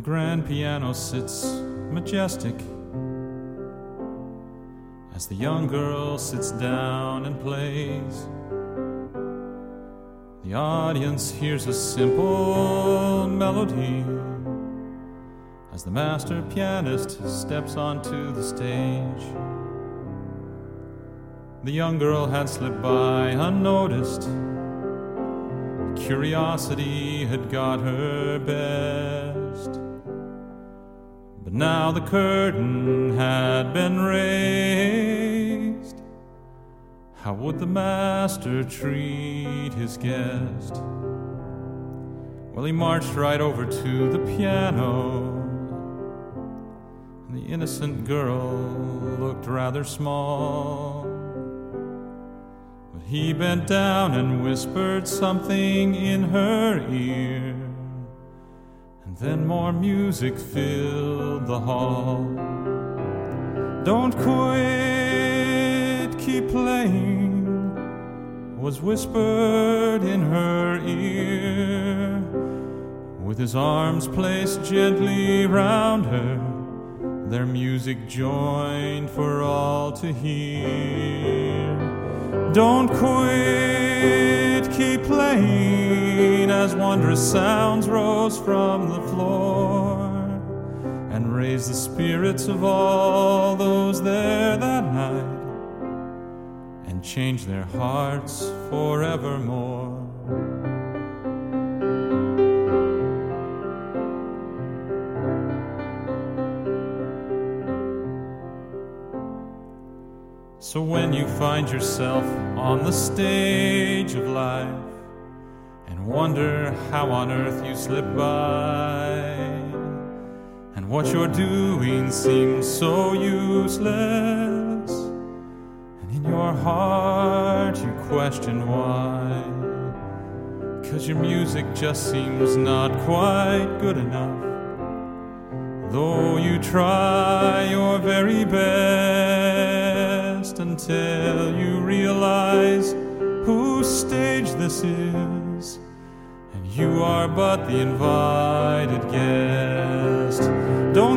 grand piano sits majestic as the young girl sits down and plays. The audience hears a simple melody as the master pianist steps onto the stage. The young girl had slipped by unnoticed. Curiosity had got her best. But now the curtain had been raised. How would the master treat his guest? Well, he marched right over to the piano. The innocent girl looked rather small. But he bent down and whispered something in her ear. And then more music filled the hall. "Don't quit, keep playing," was whispered in her ear. With his arms placed gently round her, their music joined for all to hear. "Don't quit, keep playing," as wondrous sounds rose from the floor and raised the spirits of all those there that night and changed their hearts forevermore. So when you find yourself on the stage of life and wonder how on earth you slip by, and what you're doing seems so useless, and in your heart you question why, 'cause your music just seems not quite good enough, though you try your very best, until you realize whose stage this is, and you are but the invited guest. Don't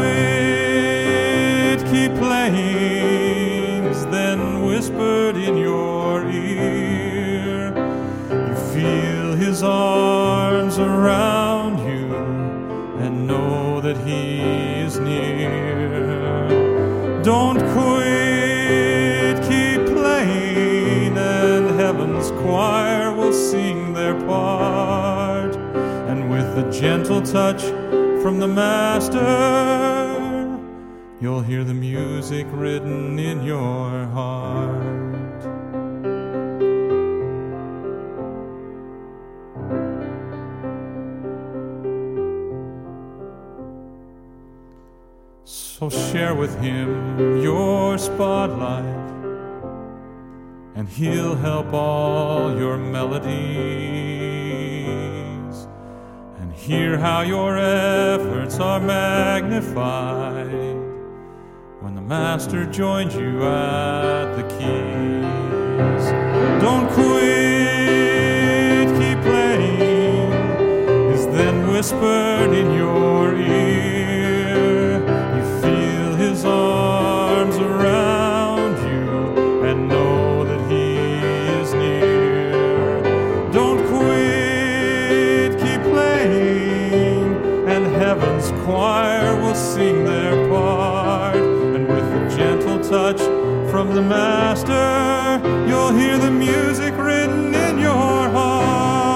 quit, keep playing, is then whispered in your ear. You feel his arms around you and know that he is near. Don't quit, keep playing, and heaven's choir will sing their part. And with a gentle touch from the master, you'll hear the music written in your heart. So share with him your spotlight, and he'll help all your melodies, and hear how your efforts are magnified when the master joins you at the keys. Don't quit, keep playing, is then whispered in your ear. His arms around you and know that he is near. Don't quit, keep playing, and heaven's choir will sing their part. And with a gentle touch from the master, you'll hear the music written in your heart.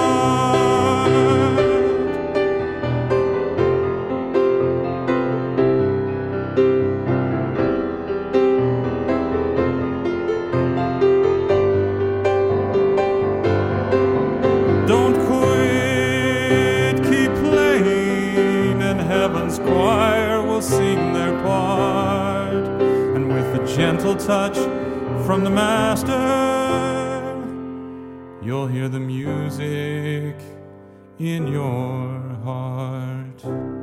Heaven's choir will sing their part, and with a gentle touch from the master, you'll hear the music in your heart.